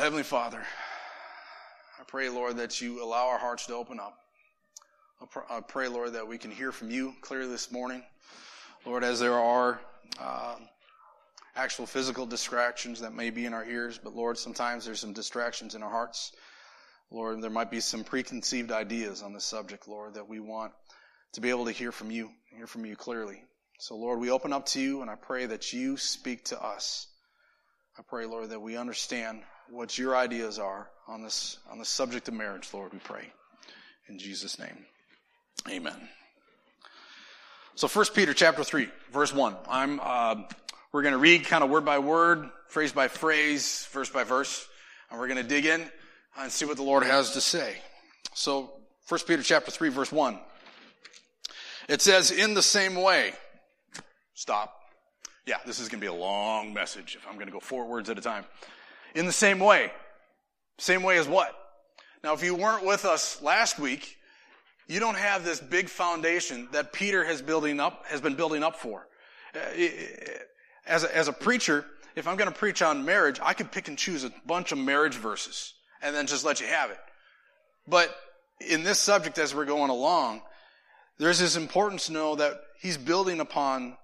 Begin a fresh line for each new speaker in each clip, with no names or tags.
Heavenly Father, I pray, Lord, that you allow our hearts to open up. I pray, Lord, that we can hear from you clearly this morning. Lord, as there are actual physical distractions that may be in our ears, but Lord, sometimes there's some distractions in our hearts. Lord, there might be some preconceived ideas on this subject, Lord, that we want to be able to hear from you clearly. So, Lord, we open up to you, and I pray that you speak to us. I pray, Lord, that we understand what your ideas are on this subject of marriage, Lord, we pray. In Jesus' name, amen. So 1 Peter chapter 3, verse 1. We're going to read kind of word by word, phrase by phrase, verse by verse, and we're going to dig in and see what the Lord has to say. So 1 Peter chapter 3, verse 1. It says, in the same way. Stop. Yeah, this is going to be a long message if I'm going to go 4 words at a time. In the same way. Same way as what? Now, if you weren't with us last week, you don't have this big foundation that Peter has been building up for. As a preacher, if I'm going to preach on marriage, I could pick and choose a bunch of marriage verses and then just let you have it. But in this subject, as we're going along, there's this importance to know that he's building upon.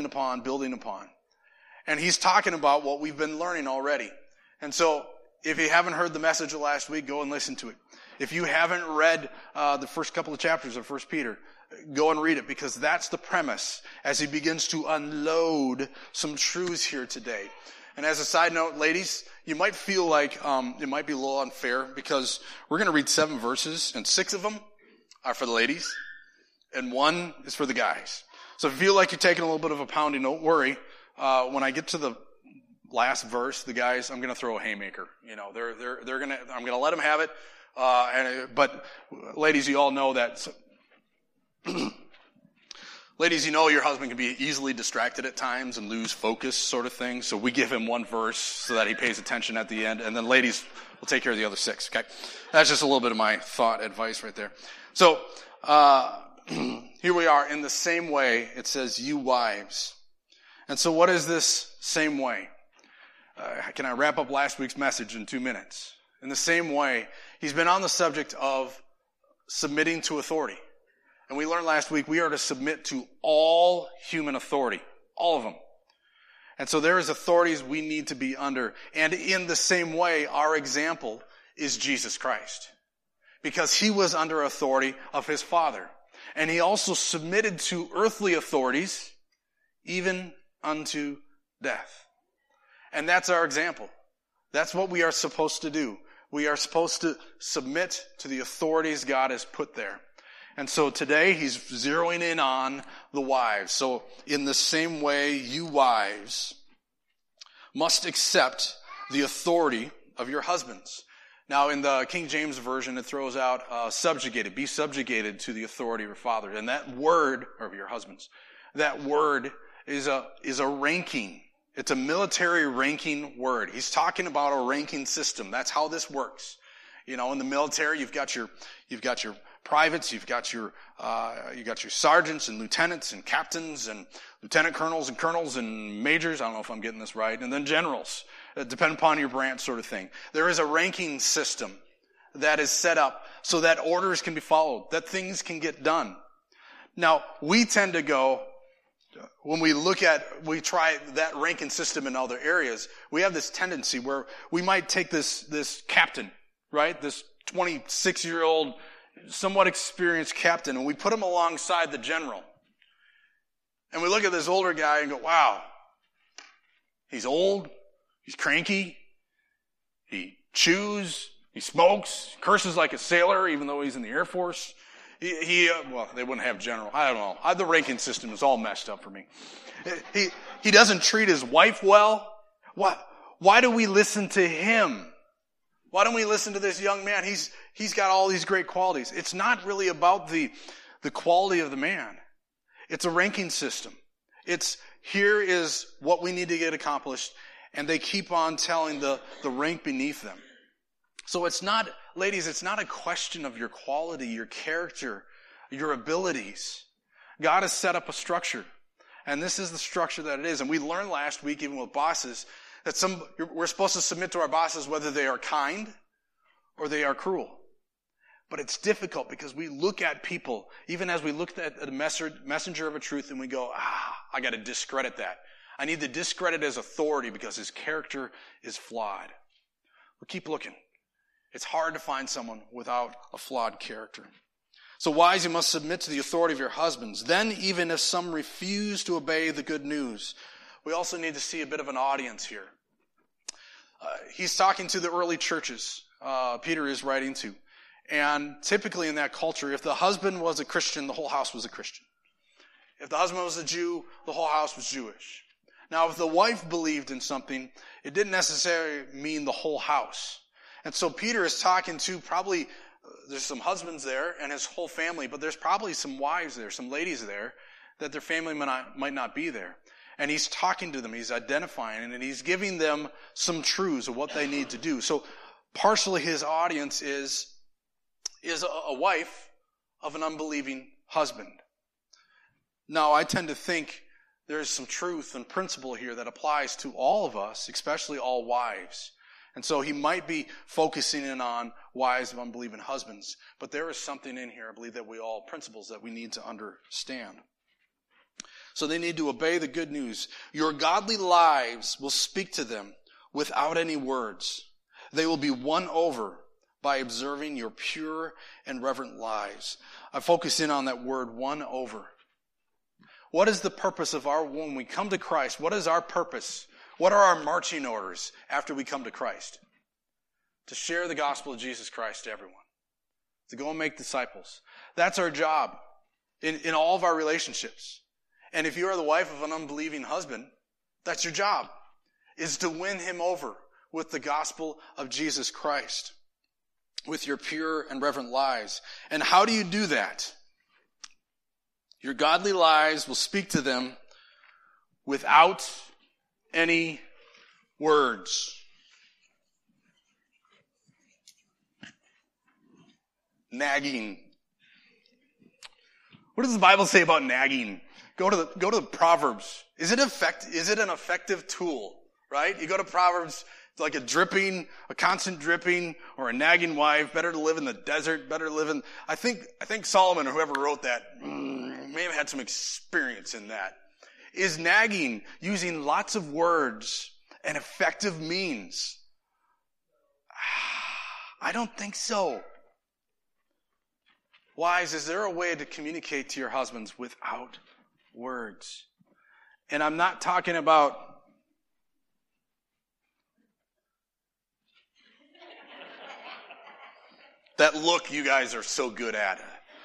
And he's talking about what we've been learning already. And so, if you haven't heard the message of last week, go and listen to it. If you haven't read the first couple of chapters of 1 Peter, go and read it, because that's the premise as he begins to unload some truths here today. And as a side note, ladies, you might feel like it might be a little unfair, because we're going to read 7 verses, and 6 of them are for the ladies, and 1 is for the guys. So if you feel like you're taking a little bit of a pounding, don't worry. When I get to the last verse, the guys, I'm going to throw a haymaker. You know, I'm going to let them have it. But ladies, you all know that. So, ladies, you know your husband can be easily distracted at times and lose focus, sort of thing. So we give him 1 verse so that he pays attention at the end, and then ladies will take care of the other 6. Okay, that's just a little bit of my thought advice right there. So here we are. In the same way, it says, "You wives." And so, what is this same way? Can I wrap up last week's message in 2 minutes? In the same way, he's been on the subject of submitting to authority. And we learned last week we are to submit to all human authority. All of them. And so there is authorities we need to be under. And in the same way, our example is Jesus Christ. Because he was under authority of his Father. And he also submitted to earthly authorities, even unto death. And that's our example. That's what we are supposed to do. We are supposed to submit to the authorities God has put there. And so today he's zeroing in on the wives. So in the same way, you wives must accept the authority of your husbands. Now in the King James Version, it throws out subjugated. Be subjugated to the authority of your father. And that word, or of your husbands, that word is a ranking. It's a military ranking word. He's talking about a ranking system. That's how this works. You know, in the military, you've got your privates, you've got your sergeants and lieutenants and captains and lieutenant colonels and majors. I don't know if I'm getting this right. And then generals. Depend upon your branch, sort of thing. There is a ranking system that is set up so that orders can be followed, that things can get done. Now, we tend to go, when we try that ranking system in other areas, we have this tendency where we might take this captain, right? This 26-year-old, somewhat experienced captain, and we put him alongside the general. And we look at this older guy and go, wow, he's old, he's cranky, he chews, he smokes, curses like a sailor, even though he's in the Air Force. Well, they wouldn't have general. I don't know. The ranking system is all messed up for me. He doesn't treat his wife well. Why do we listen to him? Why don't we listen to this young man? He's got all these great qualities. It's not really about the quality of the man. It's a ranking system. It's here is what we need to get accomplished, and they keep on telling the rank beneath them. So it's not, ladies, it's not a question of your quality, your character, your abilities. God has set up a structure. And this is the structure that it is. And we learned last week, even with bosses, We're supposed to submit to our bosses whether they are kind or they are cruel. But it's difficult because we look at people, even as we look at the messenger of a truth, and we go, I got to discredit that. I need to discredit his authority because his character is flawed. But keep looking. It's hard to find someone without a flawed character. So wives, you must submit to the authority of your husbands. Then even if some refuse to obey the good news, we also need to see a bit of an audience here. He's talking to the early churches, Peter is writing to. And typically in that culture, if the husband was a Christian, the whole house was a Christian. If the husband was a Jew, the whole house was Jewish. Now, if the wife believed in something, it didn't necessarily mean the whole house. And so Peter is talking to probably, there's some husbands there and his whole family, but there's probably some wives there, some ladies there, that their family might not be there. And he's talking to them, he's identifying, and he's giving them some truths of what they need to do. So partially his audience is a wife of an unbelieving husband. Now, I tend to think there's some truth and principle here that applies to all of us, especially all wives. And so he might be focusing in on wives of unbelieving husbands. But there is something in here, I believe, principles that we need to understand. So they need to obey the good news. Your godly lives will speak to them without any words. They will be won over by observing your pure and reverent lives. I focus in on that word, won over. What is the purpose of when we come to Christ? What is our purpose? What are our marching orders after we come to Christ? To share the gospel of Jesus Christ to everyone. To go and make disciples. That's our job in all of our relationships. And if you are the wife of an unbelieving husband, that's your job, is to win him over with the gospel of Jesus Christ, with your pure and reverent lives. And how do you do that? Your godly lives will speak to them without any words. Nagging. What does the Bible say about nagging? Go to the Proverbs. Is it an effective tool? Right? You go to Proverbs, it's like a constant dripping, or a nagging wife. Better to live in the desert. Better to live in. I think Solomon, or whoever wrote that, may have had some experience in that. Is nagging, using lots of words, an effective means? I don't think so. Wives, is there a way to communicate to your husbands without words? And I'm not talking about that look you guys are so good at.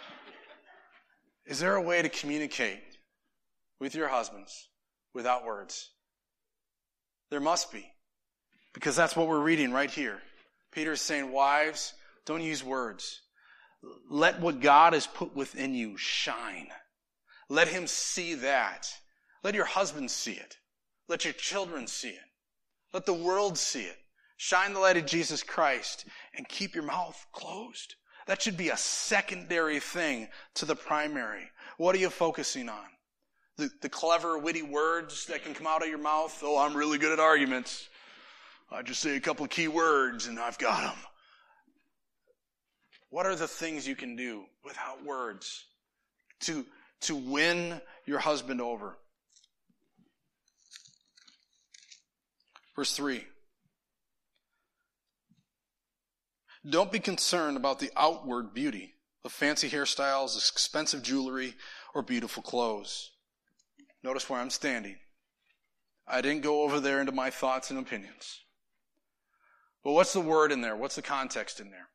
Is there a way to communicate with your husbands without words? There must be. Because that's what we're reading right here. Peter is saying, wives, don't use words. Let what God has put within you shine. Let him see that. Let your husband see it. Let your children see it. Let the world see it. Shine the light of Jesus Christ and keep your mouth closed. That should be a secondary thing to the primary. What are you focusing on? The clever, witty words that can come out of your mouth? Oh, I'm really good at arguments. I just say a couple of key words and I've got them. What are the things you can do without words to win your husband over? Verse 3. Don't be concerned about the outward beauty of fancy hairstyles, expensive jewelry, or beautiful clothes. Notice where I'm standing. I didn't go over there into my thoughts and opinions. But what's the word in there? What's the context in there?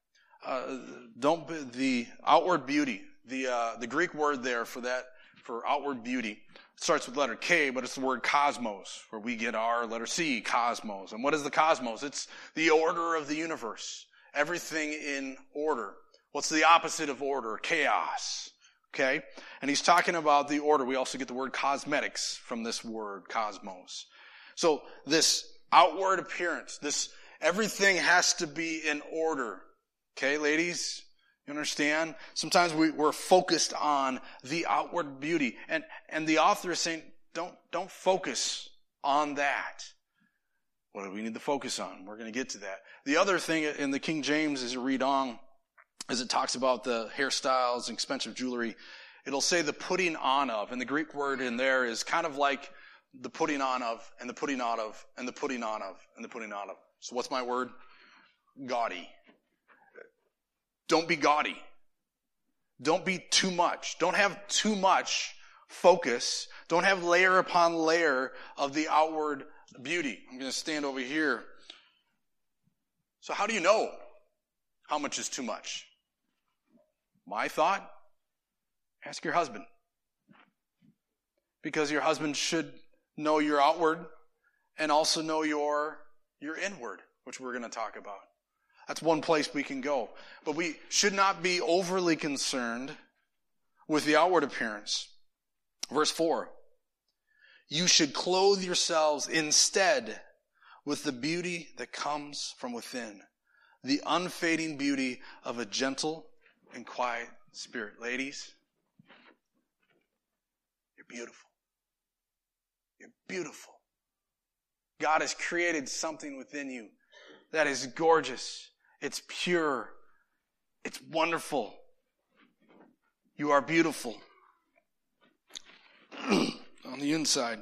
The outward beauty, the Greek word there for outward beauty, starts with letter K, but it's the word cosmos, where we get our letter C, cosmos. And what is the cosmos? It's the order of the universe. Everything in order. What's the opposite of order? Chaos. Okay? And he's talking about the order. We also get the word cosmetics from this word, cosmos. So this outward appearance, everything has to be in order. Okay, ladies? You understand? Sometimes we're focused on the outward beauty. And the author is saying, don't focus on that. What do we need to focus on? We're going to get to that. The other thing in the King James, as you read on, as it talks about the hairstyles and expensive jewelry, it'll say the putting on of. And the Greek word in there is kind of like the putting on of, and the putting on of, and the putting on of, and the putting on of. So what's my word? Gaudy. Don't be gaudy. Don't be too much. Don't have too much focus. Don't have layer upon layer of the outward beauty. I'm going to stand over here. So how do you know how much is too much? My thought? Ask your husband. Because your husband should know your outward and also know your inward, which we're going to talk about. That's one place we can go. But we should not be overly concerned with the outward appearance. Verse 4. You should clothe yourselves instead with the beauty that comes from within, the unfading beauty of a gentle and quiet spirit. Ladies, you're beautiful. You're beautiful. God has created something within you that is gorgeous. It's pure. It's wonderful. You are beautiful. On the inside.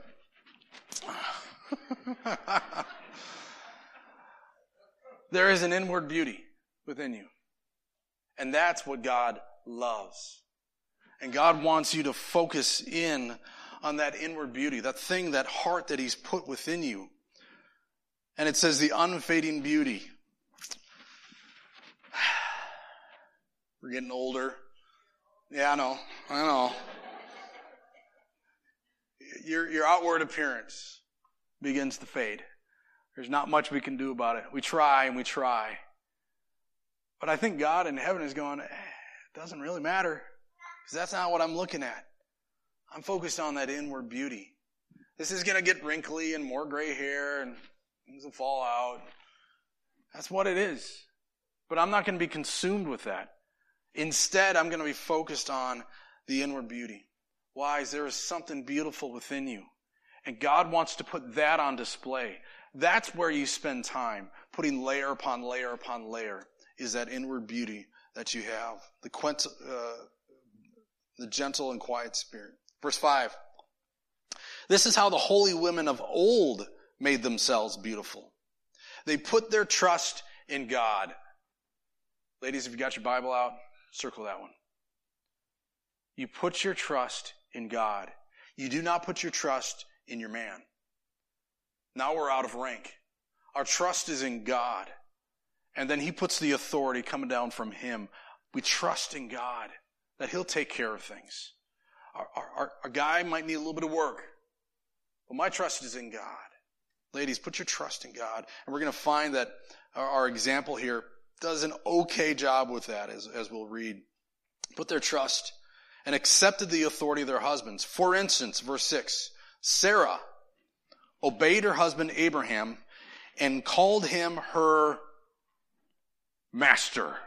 There is an inward beauty within you. And that's what God loves. And God wants you to focus in on that inward beauty, that thing, that heart that He's put within you. And it says the unfading beauty. We're getting older. Yeah, I know. Your outward appearance begins to fade. There's not much we can do about it. We try and we try. But I think God in heaven is going, it doesn't really matter. Because that's not what I'm looking at. I'm focused on that inward beauty. This is going to get wrinkly and more gray hair and things will fall out. That's what it is. But I'm not going to be consumed with that. Instead, I'm going to be focused on the inward beauty. Why? There is something beautiful within you. And God wants to put that on display. That's where you spend time, putting layer upon layer upon layer, is that inward beauty that you have. The gentle and quiet spirit. Verse 5. This is how the holy women of old made themselves beautiful. They put their trust in God. Ladies, if you got your Bible out, circle that one. You put your trust in God. You do not put your trust in your man. Now we're out of rank. Our trust is in God. And then He puts the authority coming down from Him. We trust in God that He'll take care of things. Our guy might need a little bit of work, but my trust is in God. Ladies, put your trust in God. And we're going to find that our example here does an okay job with that, as we'll read. Put their trust and accepted the authority of their husbands. For instance, verse 6, Sarah obeyed her husband Abraham and called him her master.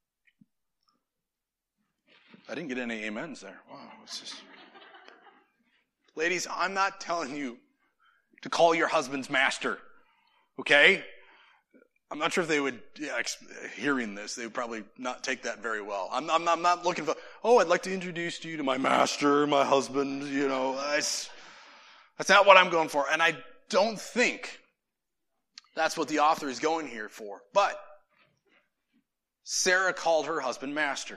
I didn't get any amens there. Wow, it's just... Ladies, I'm not telling you to call your husband's master, okay? I'm not sure if they would, hearing this, they would probably not take that very well. I'm not looking for, I'd like to introduce you to my master, my husband, that's not what I'm going for. And I don't think that's what the author is going here for. But Sarah called her husband master.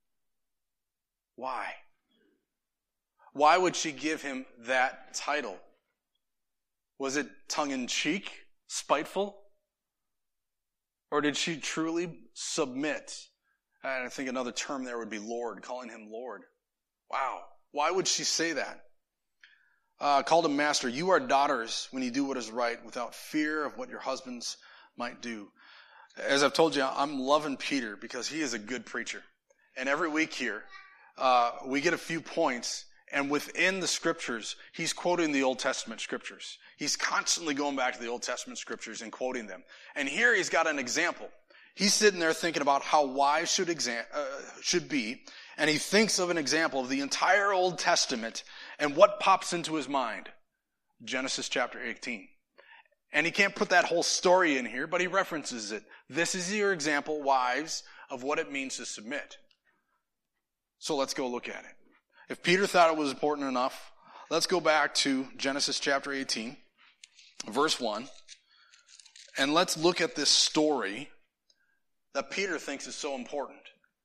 Why? Why would she give him that title? Was it tongue-in-cheek, spiteful? Or did she truly submit? And I think another term there would be Lord, calling him Lord. Wow. Why would she say that? Called him master. You are daughters when you do what is right without fear of what your husbands might do. As I've told you, I'm loving Peter because he is a good preacher. And every week here, we get a few points. And within the scriptures, he's quoting the Old Testament scriptures. He's constantly going back to the Old Testament scriptures and quoting them. And here he's got an example. He's sitting there thinking about how wives should be. And he thinks of an example of the entire Old Testament. And what pops into his mind? Genesis chapter 18. And he can't put that whole story in here, but he references it. This is your example, wives, of what it means to submit. So let's go look at it. If Peter thought it was important enough, let's go back to Genesis chapter 18, verse 1, and let's look at this story that Peter thinks is so important.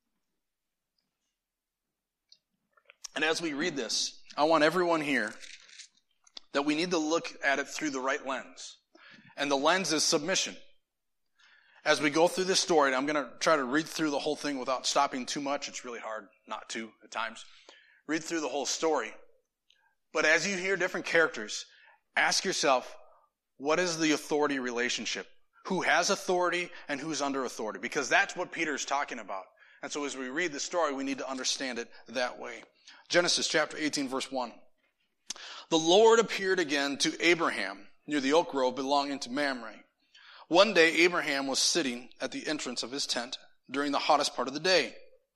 And as we read this, I want everyone here that we need to look at it through the right lens. And the lens is submission. As we go through this story, and I'm going to try to read through the whole thing without stopping too much. It's really hard not to at times. Read through the whole story. But as you hear different characters, ask yourself, what is the authority relationship? Who has authority and who's under authority? Because that's what Peter's talking about. And so as we read the story, we need to understand it that way. Genesis chapter 18, verse 1. The Lord appeared again to Abraham near the oak grove belonging to Mamre. One day Abraham was sitting at the entrance of his tent during the hottest part of the day.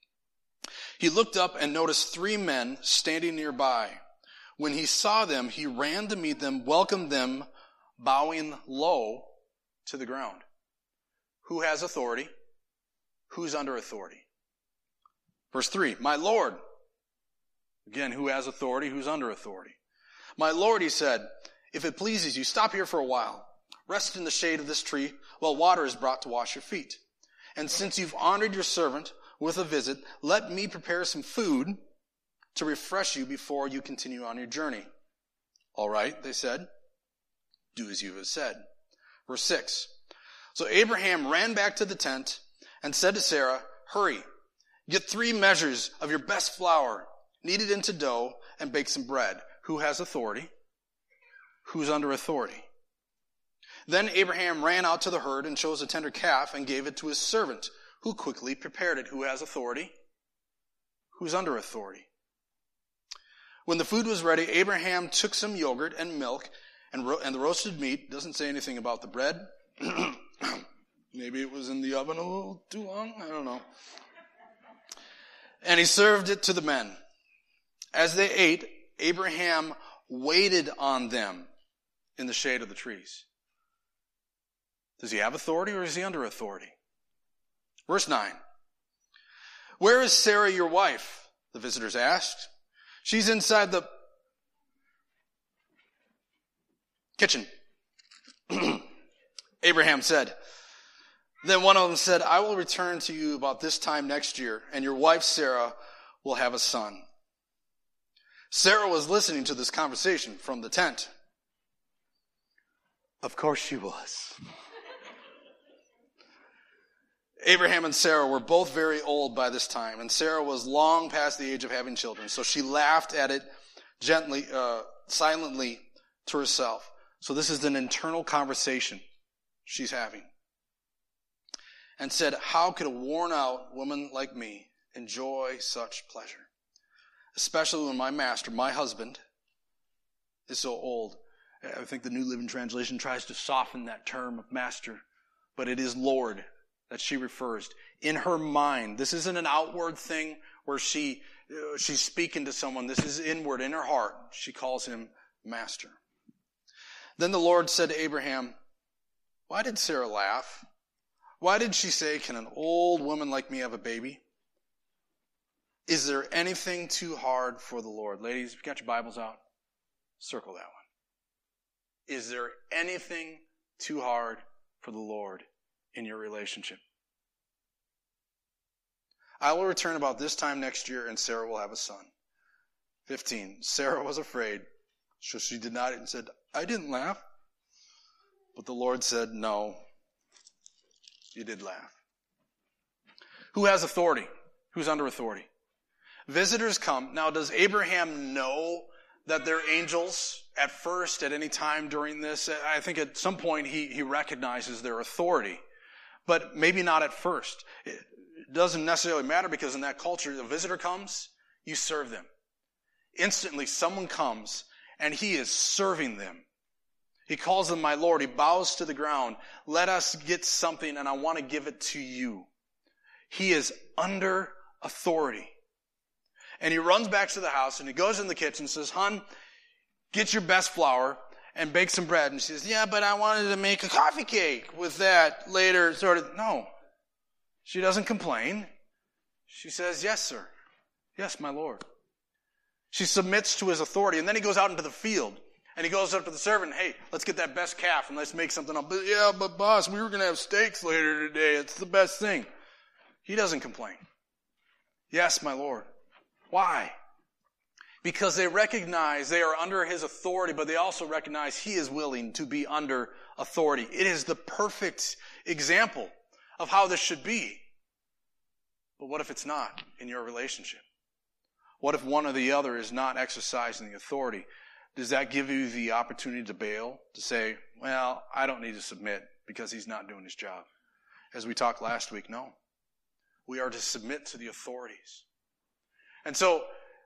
He looked up and noticed 3 men standing nearby. When he saw them, he ran to meet them, welcomed them, bowing low to the ground. Who has authority? Who's under authority? Verse 3, my Lord. Again, who has authority? Who's under authority? My Lord, he said, if it pleases you, stop here for a while. Rest in the shade of this tree while water is brought to wash your feet. And since you've honored your servant with a visit, let me prepare some food to refresh you before you continue on your journey. All right, they said. Do as you have said. Verse 6. So Abraham ran back to the tent and said to Sarah, hurry, get 3 measures of your best flour, knead it into dough, and bake some bread. Who has authority? Who's under authority? Then Abraham ran out to the herd and chose a tender calf and gave it to his servant, who quickly prepared it. Who has authority? Who's under authority? When the food was ready, Abraham took some yogurt and milk and the roasted meat. Doesn't say anything about the bread. Maybe it was in the oven a little too long. I don't know. And he served it to the men. As they ate, Abraham waited on them in the shade of the trees. Does he have authority or is he under authority? Verse 9. Where is Sarah, your wife? The visitors asked. She's inside the kitchen. Abraham said. Then one of them said, I will return to you about this time next year, and your wife Sarah will have a son. Sarah was listening to this conversation from the tent. Of course she was. Abraham and Sarah were both very old by this time, and Sarah was long past the age of having children. So she laughed at it gently, silently to herself. So this is an internal conversation she's having. And said, how could a worn-out woman like me enjoy such pleasure? Especially when my master, my husband, is so old. I think the New Living Translation tries to soften that term of master, but it is Lord that she refers. In her mind, this isn't an outward thing where she's speaking to someone. This is inward, in her heart. She calls him master. Then the Lord said to Abraham, why did Sarah laugh? Why did she say, can an old woman like me have a baby? Is there anything too hard for the Lord? Ladies, if you got your Bibles out, circle that one. Is there anything too hard for the Lord in your relationship? I will return about this time next year, and Sarah will have a son. 15. Sarah was afraid, so she did not and said, I didn't laugh. But the Lord said, no, you did laugh. Who has authority? Who's under authority? Visitors come. Now, does Abraham know that they're angels at first, at any time during this? I think at some point he recognizes their authority, but maybe not at first. It doesn't necessarily matter because in that culture, the visitor comes, you serve them. Instantly, someone comes and he is serving them. He calls them my Lord. He bows to the ground. Let us get something and I want to give it to you. He is under authority. And he runs back to the house and he goes in the kitchen and says, hon, get your best flour and bake some bread. And she says, yeah, but I wanted to make a coffee cake with that later, sort of. No. She doesn't complain. She says, yes, sir. Yes, my Lord. She submits to his authority. And then he goes out into the field. And he goes up to the servant, hey, let's get that best calf and let's make something up. But yeah, but boss, we were going to have steaks later today. It's the best thing. He doesn't complain. Yes, my Lord. Why? Because they recognize they are under his authority, but they also recognize he is willing to be under authority. It is the perfect example of how this should be. But what if it's not in your relationship? What if one or the other is not exercising the authority? Does that give you the opportunity to bail? To say, well, I don't need to submit because he's not doing his job? As we talked last week, no. We are to submit to the authorities. And so,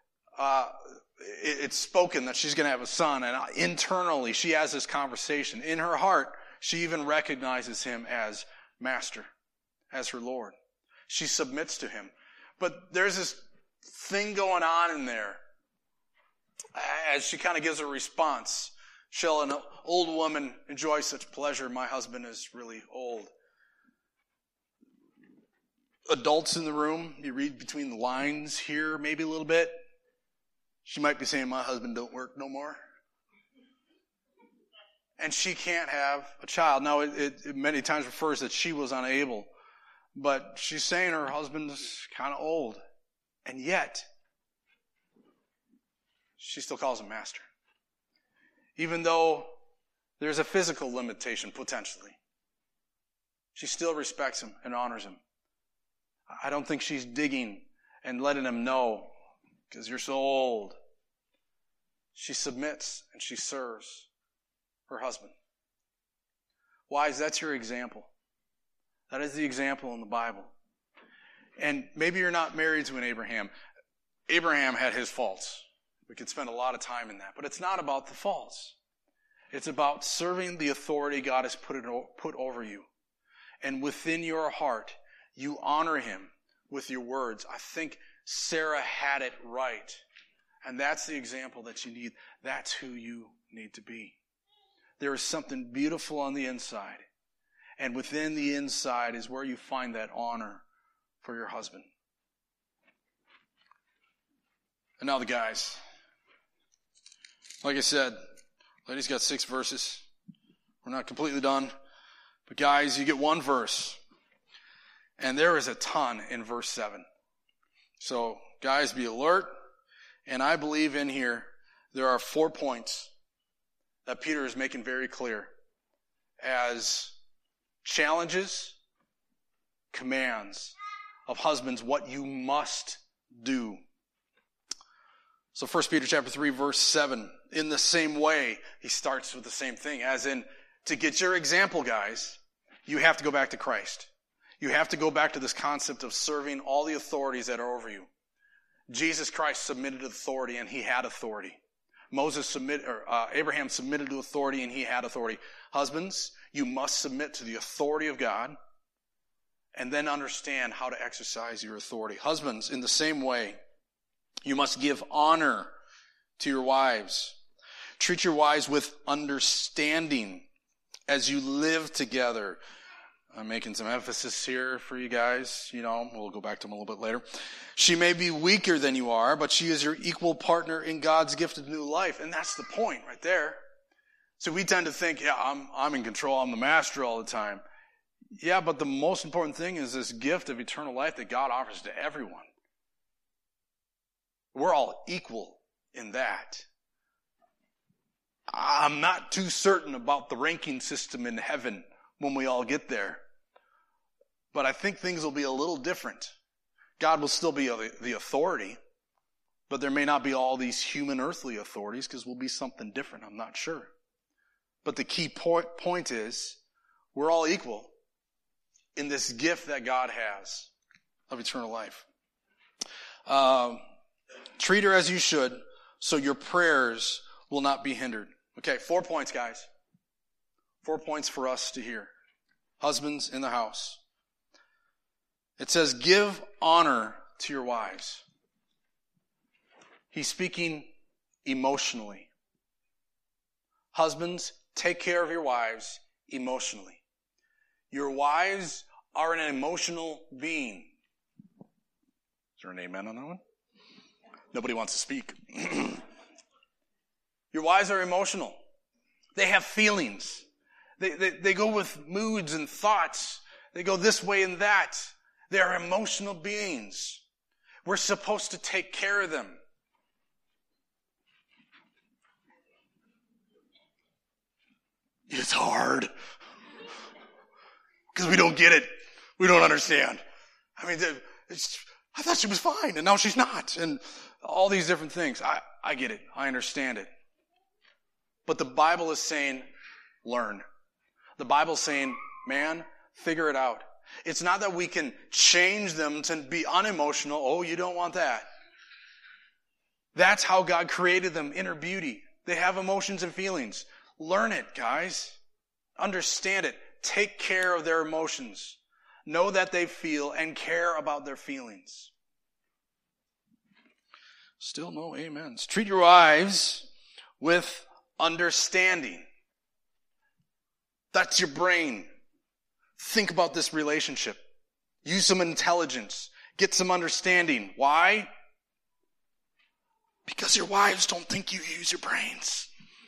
it's spoken that she's going to have a son, and internally she has this conversation. In her heart, she even recognizes him as master, as her Lord. She submits to him. But there's this thing going on in there as she kind of gives a response. Shall an old woman enjoy such pleasure? My husband is really old. Adults in the room, you read between the lines here maybe a little bit. She might be saying, my husband don't work no more. And she can't have a child. Now, it many times refers that she was unable. But she's saying her husband's kind of old. And yet, she still calls him master. Even though there's a physical limitation, potentially. She still respects him and honors him. I don't think she's digging and letting him know, because you're so old. She submits and she serves her husband. Wives, that's your example. That is the example in the Bible. And maybe you're not married to an Abraham. Abraham had his faults. We could spend a lot of time in that. But it's not about the faults. It's about serving the authority God has put over you. And within your heart, you honor him with your words. I think Sarah had it right. And that's the example that you need. That's who you need to be. There is something beautiful on the inside. And within the inside is where you find that honor for your husband. And now the guys. Like I said, ladies got 6 verses. We're not completely done. But guys, you get 1 verse. And there is a ton in verse 7. So, guys, be alert. And I believe in here there are 4 points that Peter is making very clear as challenges, commands of husbands, what you must do. So 1 Peter chapter 3, verse 7, in the same way, he starts with the same thing, as in, to get your example, guys, you have to go back to Christ. You have to go back to this concept of serving all the authorities that are over you. Jesus Christ submitted to authority, and he had authority. Abraham submitted to authority, and he had authority. Husbands, you must submit to the authority of God, and then understand how to exercise your authority. Husbands, in the same way, you must give honor to your wives. Treat your wives with understanding as you live together. I'm making some emphasis here for you guys. We'll go back to them a little bit later. She may be weaker than you are, but she is your equal partner in God's gift of new life. And that's the point right there. So we tend to think, I'm in control. I'm the master all the time. Yeah, but the most important thing is this gift of eternal life that God offers to everyone. We're all equal in that. I'm not too certain about the ranking system in heaven when we all get there. But I think things will be a little different. God will still be the authority, but there may not be all these human earthly authorities because we'll be something different. I'm not sure. But the key point is we're all equal in this gift that God has of eternal life. Treat her as you should, so your prayers will not be hindered. Okay, 4 points, guys. 4 points for us to hear. Husbands in the house. It says, give honor to your wives. He's speaking emotionally. Husbands, take care of your wives emotionally. Your wives are an emotional being. Is there an amen on that one? Nobody wants to speak. Your wives are emotional. They have feelings. They go with moods and thoughts. They go this way and that. They are emotional beings. We're supposed to take care of them. It's hard. Because we don't get it. We don't understand. I mean, I thought she was fine, and now she's not. And all these different things. I get it. I understand it. But the Bible is saying, learn. The Bible is saying, man, figure it out. It's not that we can change them to be unemotional. Oh, you don't want that. That's how God created them, inner beauty. They have emotions and feelings. Learn it, guys. Understand it. Take care of their emotions. Know that they feel and care about their feelings. Still no amens. Treat your wives with understanding. That's your brain. Think about this relationship. Use some intelligence. Get some understanding. Why? Because your wives don't think you use your brains.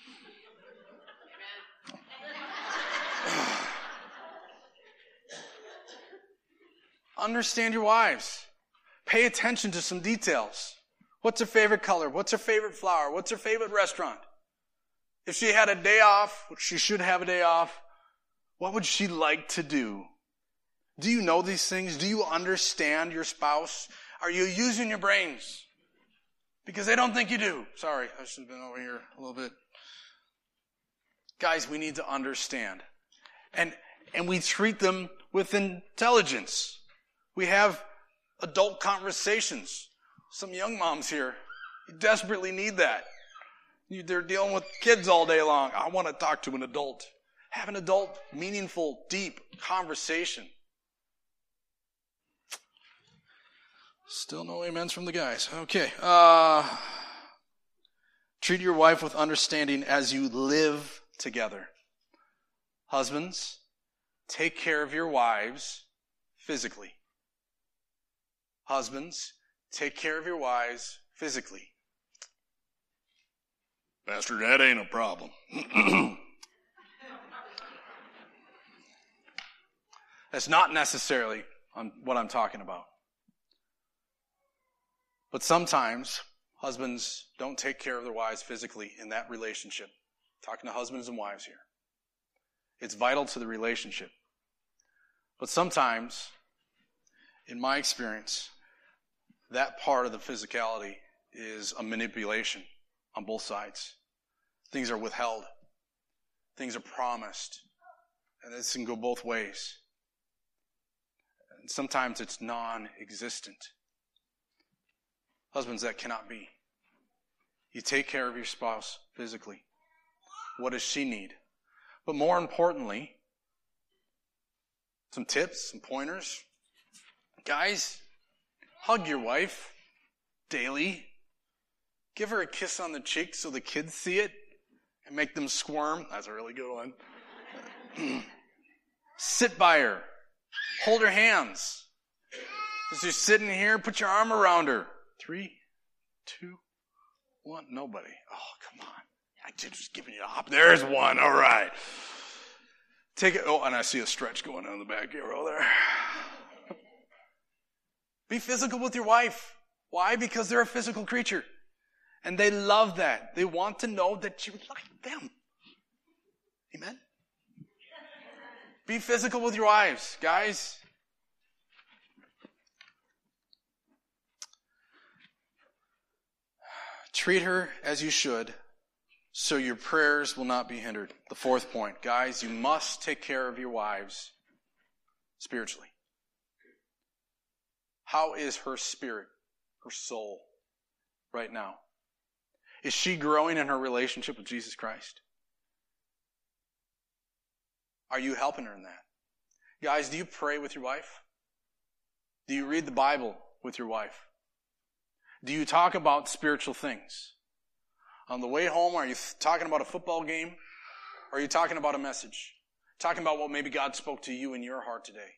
Understand your wives. Pay attention to some details. What's her favorite color? What's her favorite flower? What's her favorite restaurant? If she had a day off, which she should have a day off, what would she like to do? Do you know these things? Do you understand your spouse? Are you using your brains? Because they don't think you do. Sorry, I should have been over here a little bit. Guys, we need to understand. And we treat them with intelligence. We have adult conversations. Some young moms here, you desperately need that. They're dealing with kids all day long. I want to talk to an adult. Have an adult, meaningful, deep conversation. Still no amens from the guys. Okay. Treat your wife with understanding as you live together. Husbands, take care of your wives physically. Husbands, take care of your wives physically. Pastor, that ain't a problem. That's not necessarily what I'm talking about. But sometimes husbands don't take care of their wives physically in that relationship. I'm talking to husbands and wives here. It's vital to the relationship. But sometimes, in my experience, that part of the physicality is a manipulation on both sides. Things are withheld. Things are promised. And this can go both ways. And sometimes it's non-existent. Husbands, that cannot be. You take care of your spouse physically. What does she need? But more importantly, some tips, some pointers. Guys, hug your wife daily. Give her a kiss on the cheek so the kids see it and make them squirm. That's a really good one. Sit by her. Hold her hands. As you're sitting here, put your arm around her. 3, 2, 1. Nobody. Oh, come on. I did just giving you a hop. There's one. All right. Take it. Oh, and I see a stretch going on in the back here over there. Be physical with your wife. Why? Because they're a physical creature. And they love that. They want to know that you like them. Amen? Be physical with your wives, guys. Treat her as you should, so your prayers will not be hindered. The fourth point, guys, you must take care of your wives spiritually. How is her spirit, her soul, right now? Is she growing in her relationship with Jesus Christ? Are you helping her in that? Guys, do you pray with your wife? Do you read the Bible with your wife? Do you talk about spiritual things? On the way home, are you talking about a football game?
Or are you talking about a message? Talking about what maybe God spoke to you in your heart today?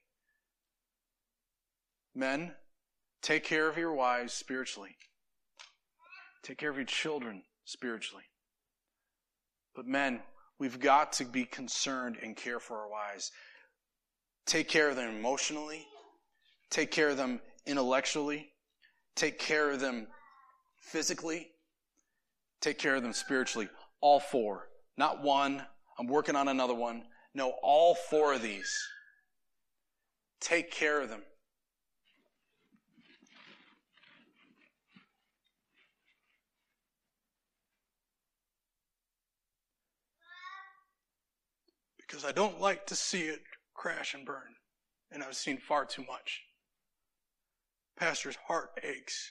Men, take care of your wives spiritually. Take care of your children spiritually. But men, we've got to be concerned and care for our wives. Take care of them emotionally. Take care of them intellectually. Take care of them physically. Take care of them spiritually. All four. Not one. I'm working on another one. No, all four of these. Take care of them. Because I don't like to see it crash and burn. And I've seen far too much. Pastor's heart aches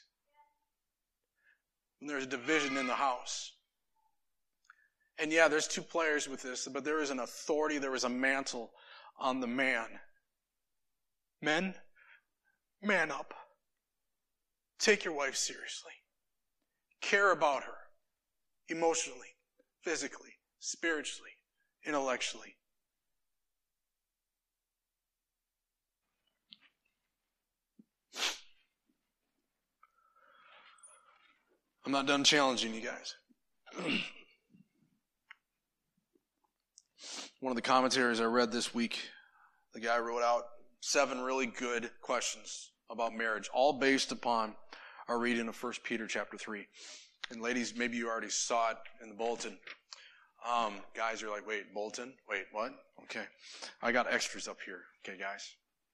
when there's division in the house. And yeah, there's two players with this, but there is an authority, there is a mantle on the man. Men, man up. Take your wife seriously. Care about her emotionally, physically, spiritually, intellectually. I'm not done challenging you guys. One of the commentaries I read this week, the guy wrote out 7 really good questions about marriage, all based upon our reading of 1 Peter chapter 3. And ladies, maybe you already saw it in the bulletin. Guys, you're like, wait, bulletin? Wait, what? Okay. I got extras up here. Okay, guys.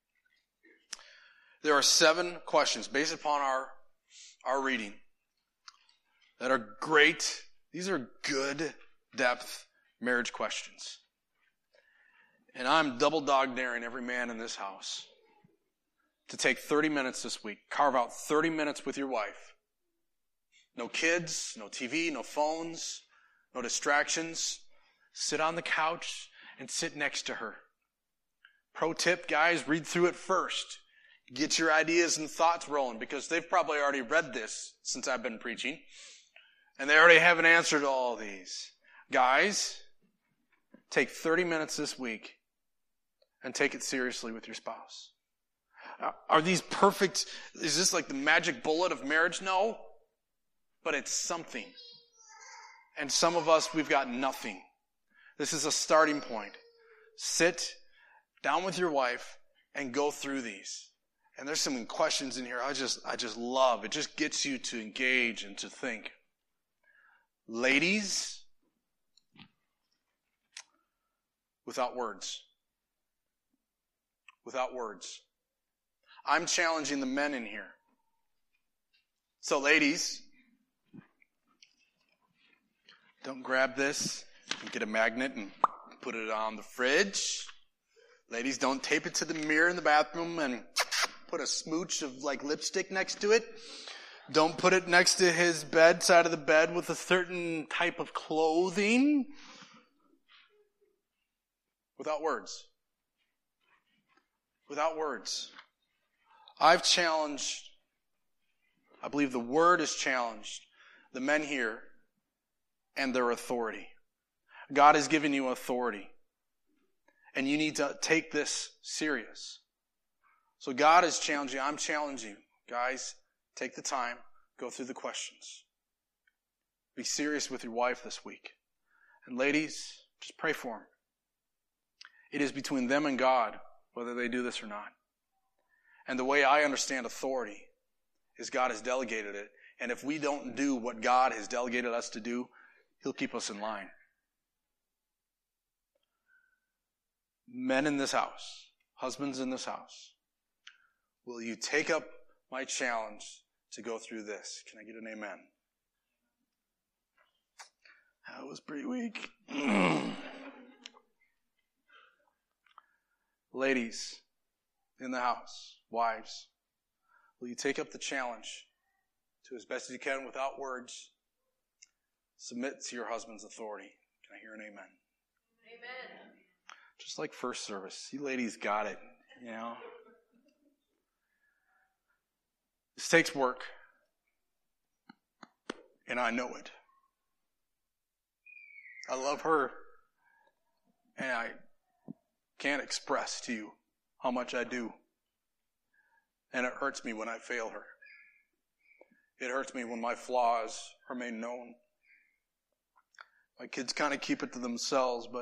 There are 7 questions based upon our reading that are great. These are good depth marriage questions. And I'm double dog daring every man in this house to take 30 minutes this week. Carve out 30 minutes with your wife. No kids, no TV, no phones, no distractions. Sit on the couch and sit next to her. Pro tip, guys, read through it first. Get your ideas and thoughts rolling, because they've probably already read this since I've been preaching. And they already have an answer to all these. Guys, take 30 minutes this week and take it seriously with your spouse. Are these perfect? Is this like the magic bullet of marriage? No. But it's something. And some of us, we've got nothing. This is a starting point. Sit down with your wife and go through these. And there's some questions in here I just love. It just gets you to engage and to think. Ladies, without words. Without words. I'm challenging the men in here. So ladies, don't grab this and get a magnet and put it on the fridge. Ladies, don't tape it to the mirror in the bathroom and put a smooch of like lipstick next to it. Don't put it next to his bed, side of the bed with a certain type of clothing. Without words. Without words. I've challenged, I believe the word has challenged the men here and their authority. God has given you authority. And you need to take this serious. So God is challenging, I'm challenging you. Guys, take the time, go through the questions. Be serious with your wife this week. And ladies, just pray for them. It is between them and God whether they do this or not. And the way I understand authority is God has delegated it. And if we don't do what God has delegated us to do, He'll keep us in line. Men in this house, husbands in this house, will you take up my challenge to go through this? Can I get an amen? That was pretty weak. Ladies in the house, wives, will you take up the challenge to, as best as you can without words, submit to your husband's authority? Can I hear an amen? Amen. Just like first service. You ladies got it, you know. This takes work. And I know it. I love her. And I can't express to you how much I do. And it hurts me when I fail her. It hurts me when my flaws are made known. My kids kind of keep it to themselves, but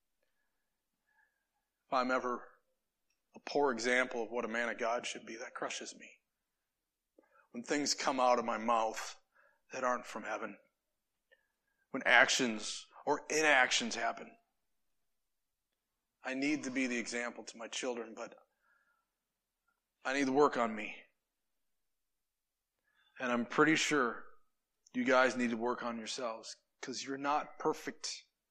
if I'm ever a poor example of what a man of God should be, that crushes me. When things come out of my mouth that aren't from heaven, when actions or inactions happen, I need to be the example to my children, but I need to work on me. And I'm pretty sure you guys need to work on yourselves because you're not perfect.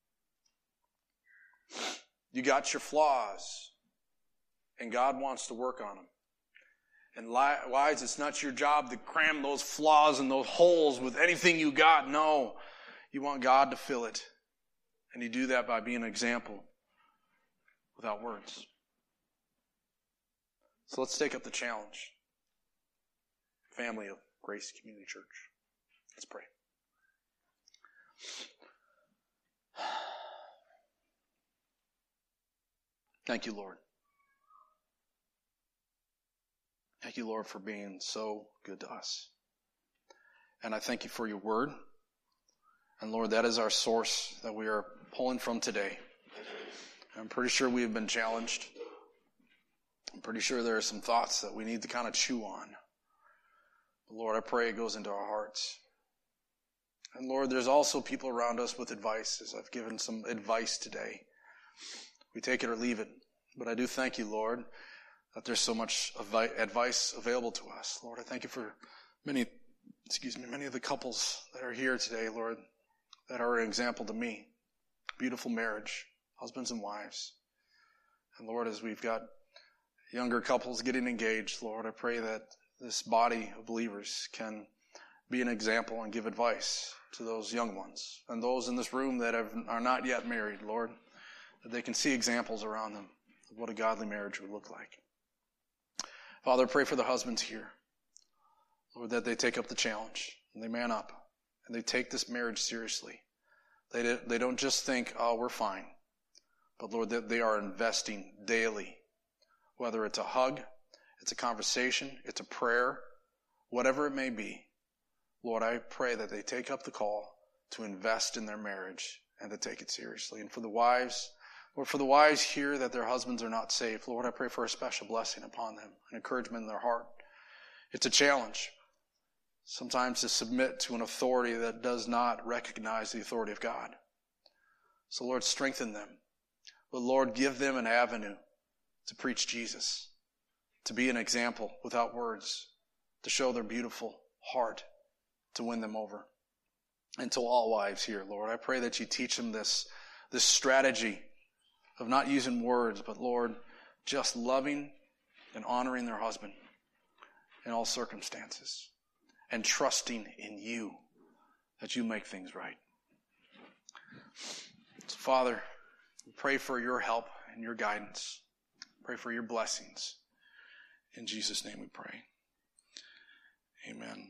You got your flaws, and God wants to work on them. And wives, it's not your job to cram those flaws and those holes with anything you got. No, you want God to fill it. And you do that by being an example without words. So let's take up the challenge. Family of Grace Community Church. Let's pray. Thank you, Lord. Thank you, Lord, for being so good to us. And I thank you for your word. And Lord, that is our source that we are pulling from today. I'm pretty sure we have been challenged. I'm pretty sure there are some thoughts that we need to kind of chew on. But Lord, I pray it goes into our hearts. And Lord, there's also people around us with advice, as I've given some advice today. We take it or leave it. But I do thank you, Lord, that there's so much advice available to us. Lord, I thank you for many of the couples that are here today, Lord, that are an example to me. Beautiful marriage, husbands and wives. And Lord, as we've got younger couples getting engaged, Lord, I pray that this body of believers can be an example and give advice to those young ones and those in this room that are not yet married, Lord, that they can see examples around them of what a godly marriage would look like. Father, I pray for the husbands here, Lord, that they take up the challenge and they man up and they take this marriage seriously. They don't just think, oh, we're fine, but Lord, that they are investing daily, whether it's a hug, it's a conversation, it's a prayer, whatever it may be. Lord, I pray that they take up the call to invest in their marriage and to take it seriously. And for the wives, Lord, for the wives here that their husbands are not saved, Lord, I pray for a special blessing upon them, an encouragement in their heart. It's a challenge sometimes to submit to an authority that does not recognize the authority of God. So, Lord, strengthen them. But, Lord, give them an avenue to preach Jesus, to be an example without words, to show their beautiful heart, to win them over. And to all wives here, Lord, I pray that you teach them this strategy of not using words, but, Lord, just loving and honoring their husband in all circumstances and trusting in you that you make things right. So, Father, we pray for your help and your guidance. Pray for your blessings. In Jesus' name we pray. Amen.